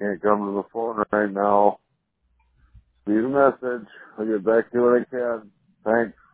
can't come to the phone right now. Leave a message. I'll get back to you when I can. Thanks.